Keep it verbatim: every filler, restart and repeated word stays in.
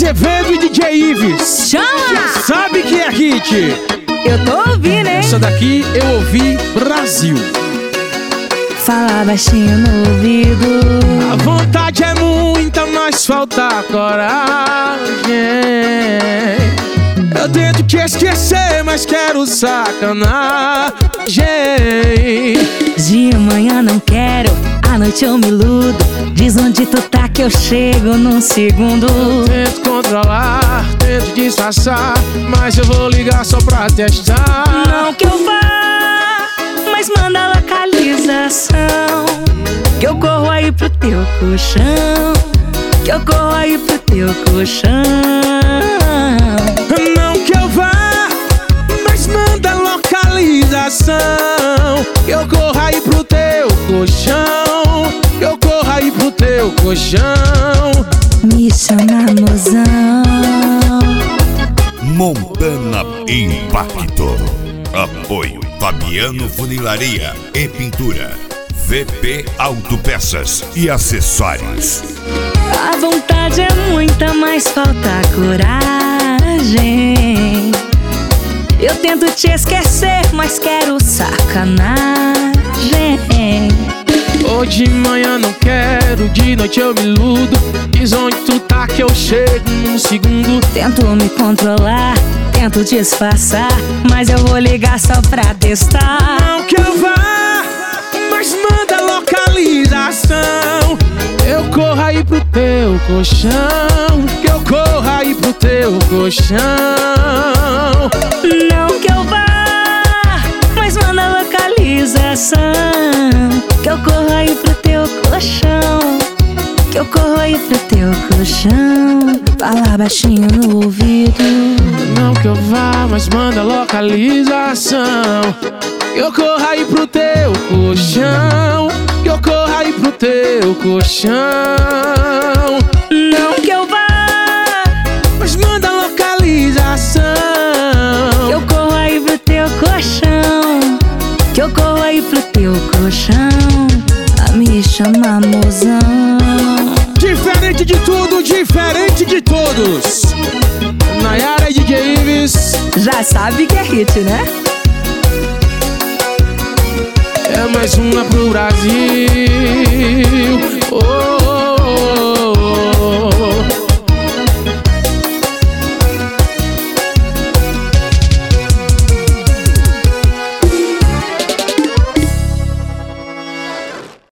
Azevedo e D J Ives. Chama! Sabe que é hit? Eu tô ouvindo, hein? Essa daqui eu ouvi Brasil. Fala baixinho no ouvido. A vontade é muita, mas falta coragem. Eu tento te esquecer, mas quero sacanagem. De manhã não quero, à noite eu me iludo. Diz onde tu tá que eu chego num segundo. Tento controlar, tento disfarçar, mas eu vou ligar só pra testar. Não que eu vá, mas manda a localização. Que eu corro aí pro teu colchão. Que eu corro aí pro teu colchão. Não que eu vá, mas manda a localização. Que eu corro aí pro teu colchão. Que eu corro aí pro teu colchão. Me chama, mozão. Montana Impacto. Apoio Fabiano Funilaria e Pintura. V P Autopeças e Acessórios. A vontade é muita, mas falta coragem. Eu tento te esquecer, mas quero sacanagem. Hoje de manhã não quero, de noite eu me iludo. Diz onde tu tá que eu chego num segundo. Tento me controlar, tento disfarçar, mas eu vou ligar só pra testar. Não que eu vá, mas manda a localização. Eu corro aí pro teu colchão. Que eu corro aí pro teu colchão. Não que eu vá, mas manda a localização. Que eu corro aí pro teu colchão. Que eu corro aí pro teu colchão. Fala baixinho no ouvido. Não que eu vá, mas manda a localização. Que eu corro aí pro teu colchão. Que eu corro aí pro teu colchão. Não que eu vá, mas manda a localização. que eu corro aí pro teu colchão. Que eu corro aí pro teu colchão. A me chama, mozão. Diferente de tudo, diferente de todos. Nayara e D J Ives. Já sabe que é hit, né? É mais uma pro Brasil.